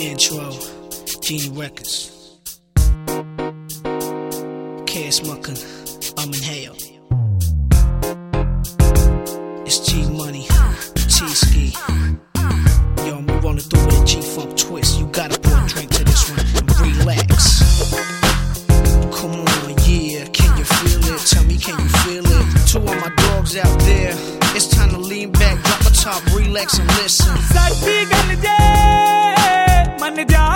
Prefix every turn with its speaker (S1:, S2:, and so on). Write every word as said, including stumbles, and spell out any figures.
S1: Intro, Genie Records. K.S. Mucken, I'm in hell. It's G Money, T-Ski. Yo, I'm rolling through with a G-Funk twist. You gotta pour a drink to this one and relax. Come on, yeah, can you feel it? Tell me, can you feel it? To all my dogs out there, it's time to lean back, drop a top, relax and listen.
S2: Sati gane je, man ja